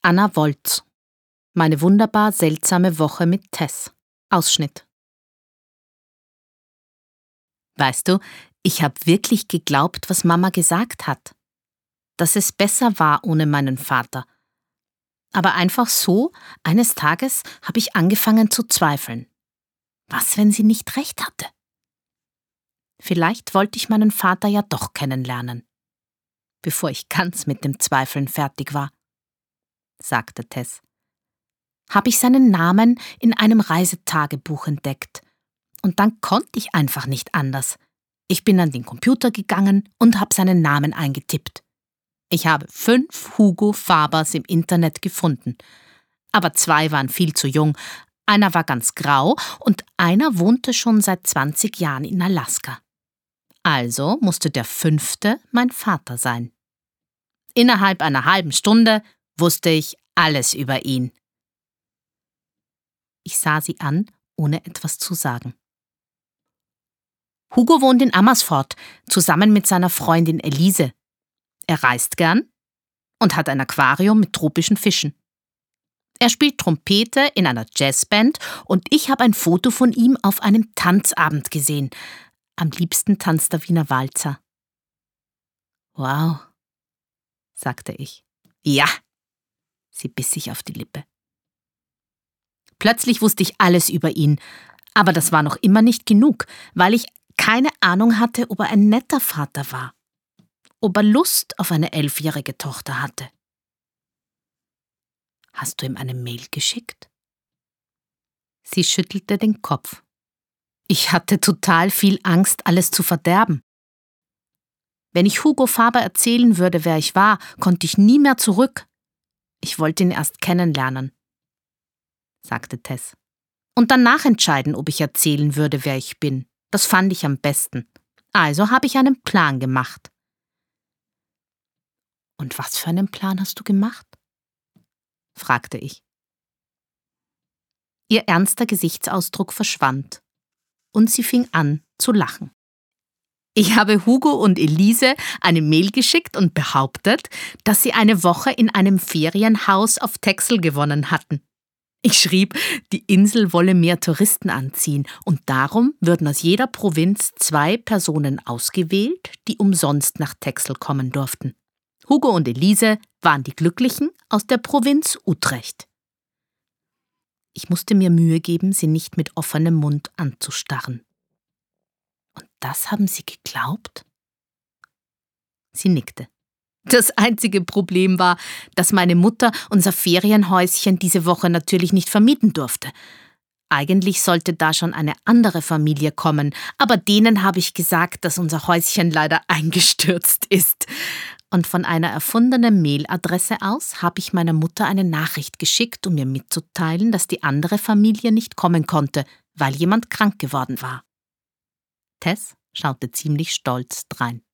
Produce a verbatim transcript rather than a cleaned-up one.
Anna Woltz. Meine wunderbar seltsame Woche mit Tess. Ausschnitt. Weißt du, ich habe wirklich geglaubt, was Mama gesagt hat. Dass es besser war ohne meinen Vater. Aber einfach so, eines Tages habe ich angefangen zu zweifeln. Was, wenn sie nicht recht hatte? Vielleicht wollte ich meinen Vater ja doch kennenlernen, bevor ich ganz mit dem Zweifeln fertig war, sagte Tess. Habe ich seinen Namen in einem Reisetagebuch entdeckt. Und dann konnte ich einfach nicht anders. Ich bin an den Computer gegangen und habe seinen Namen eingetippt. Ich habe fünf Hugo Fabers im Internet gefunden. Aber zwei waren viel zu jung. Einer war ganz grau und einer wohnte schon seit zwanzig Jahren in Alaska. Also musste der fünfte mein Vater sein. Innerhalb einer halben Stunde wusste ich alles über ihn. Ich sah sie an, ohne etwas zu sagen. Hugo wohnt in Amersfoort, zusammen mit seiner Freundin Elise. Er reist gern und hat ein Aquarium mit tropischen Fischen. Er spielt Trompete in einer Jazzband und ich habe ein Foto von ihm auf einem Tanzabend gesehen. Am liebsten tanzt der Wiener Walzer. Wow, sagte ich. Ja, sie biss sich auf die Lippe. Plötzlich wusste ich alles über ihn, aber das war noch immer nicht genug, weil ich keine Ahnung hatte, ob er ein netter Vater war. Ob er Lust auf eine elfjährige Tochter hatte. Hast du ihm eine Mail geschickt? Sie schüttelte den Kopf. Ich hatte total viel Angst, alles zu verderben. Wenn ich Hugo Faber erzählen würde, wer ich war, konnte ich nie mehr zurück. Ich wollte ihn erst kennenlernen, sagte Tess. Und danach entscheiden, ob ich erzählen würde, wer ich bin. Das fand ich am besten. Also habe ich einen Plan gemacht. Und was für einen Plan hast du gemacht? Fragte ich. Ihr ernster Gesichtsausdruck verschwand und sie fing an zu lachen. Ich habe Hugo und Elise eine Mail geschickt und behauptet, dass sie eine Woche in einem Ferienhaus auf Texel gewonnen hatten. Ich schrieb, die Insel wolle mehr Touristen anziehen und darum würden aus jeder Provinz zwei Personen ausgewählt, die umsonst nach Texel kommen durften. Hugo und Elise waren die Glücklichen aus der Provinz Utrecht. Ich musste mir Mühe geben, sie nicht mit offenem Mund anzustarren. Und das haben Sie geglaubt? Sie nickte. Das einzige Problem war, dass meine Mutter unser Ferienhäuschen diese Woche natürlich nicht vermieten durfte. Eigentlich sollte da schon eine andere Familie kommen, aber denen habe ich gesagt, dass unser Häuschen leider eingestürzt ist. Und von einer erfundenen Mailadresse aus habe ich meiner Mutter eine Nachricht geschickt, um mir mitzuteilen, dass die andere Familie nicht kommen konnte, weil jemand krank geworden war. Tess schaute ziemlich stolz drein.